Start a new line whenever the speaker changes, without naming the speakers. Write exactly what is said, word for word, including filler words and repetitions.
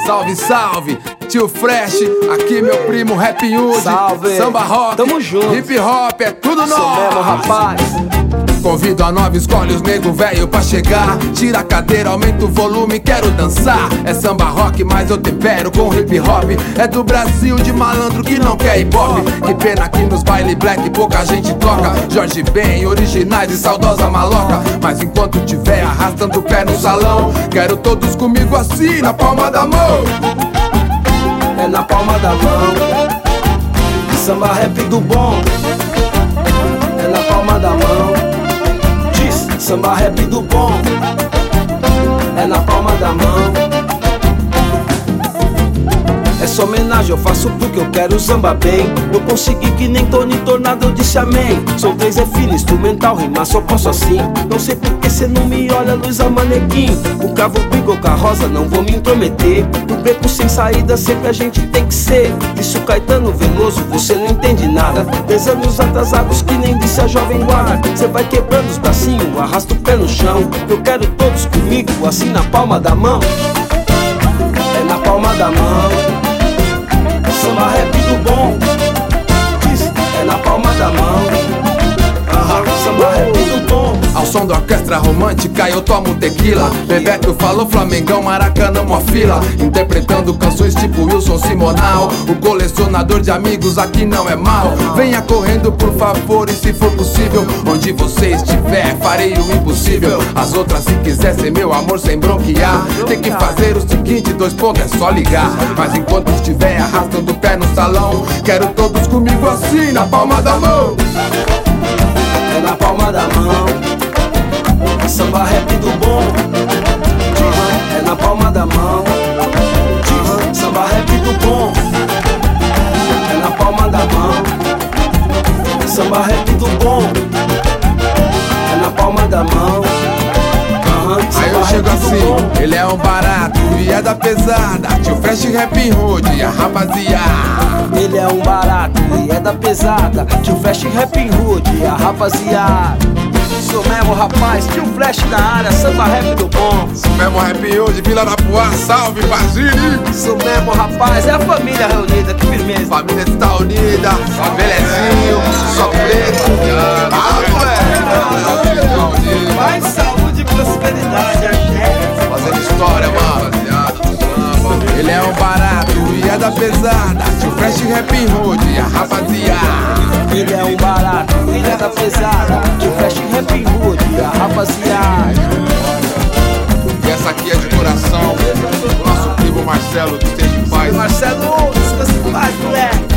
Salve, salve, tio Fresh, aqui meu primo Rap Hood.
Salve,
samba rock,
tamo junto.
hip hop, é tudo nosso.
Sou mesmo, rapaz.
Convido a nova, escolhe os nego velho pra chegar. Tira a cadeira, aumenta o volume, quero dançar. É samba rock, mas eu tempero com hip hop. É do Brasil, de malandro que não quer hip hop. Que pena que nos baile black pouca gente toca. Jorge Ben, originais e saudosa maloca. Mas enquanto tiver arrastando o pé no salão, quero todos comigo assim, na palma da mão.
É na palma da mão. Samba rap do bom. É na palma da mão. Samba rap do bom, é na palma da mão. Essa homenagem eu faço porque eu quero samba bem. Eu consegui que nem Tony Tornado, eu disse amém. Sou três é filho, instrumental, rimar só posso assim. Não sei porque cê não me olha, Luiz Manequim. O cavo brigou com a rosa, não vou me intrometer. No beco sem saída, sempre a gente tem que ser. Disse o Caetano Veloso, você não entende nada. Dez anos atrasados que nem disse a jovem guarda. Cê vai quebrando os bracinhos, arrasta o pé no chão. Eu quero todos comigo, assim na palma da mão. É na palma da mão. Samba rap do bom, é na palma da mão. uh-huh. Samba rap do bom.
Ao som da orquestra romântica eu tomo tequila. Bebeto falou Flamengão, Maracanã, mó fila. Interpretando canções tipo Wilson Simonal. O colecionador de amigos aqui não é mal. Venha correndo por favor e se for possível, onde você estiver farei o impossível. As outras se quiser ser meu amor sem bronquear, tem que fazer o seguinte, dois pontos é só ligar. Mas enquanto estiver arrastando o pé no salão, quero todos comigo assim na palma da mão.
É na palma da mão. Samba rap do bom, uh-huh. É na palma da mão. uh-huh. Samba rap do bom, é na palma da mão. Samba rap do bom, é na palma da mão. uh-huh.
Aí eu chego assim, ele é um barato e é da pesada. Tio Fresh Rap Hood, a rapaziada.
Ele é um barato e é da pesada. Tio Fresh Rap Hood, a rapaziada. Sou mesmo, rapaz, tio Flash na área, samba rap do bom.
Sou mesmo Rap Hood, Vila da Poá, salve Basílio.
Sou mesmo, rapaz, é a família reunida, que firmeza.
Família está unida, só belezinho, só preto. Ah, moleque.
Mais saúde e prosperidade, axé.
Fazendo história, mano. Ele é um barato e é da pesada. Tio Fresh Rap Hood, a rapaziada.
Ele é um barato, ele é da pesada. Tio Fresh Rap Hood, a rapaziada.
E essa aqui é de coração, o nosso primo Marcelo, que esteja em paz.
Marcelo, descanse em paz, moleque.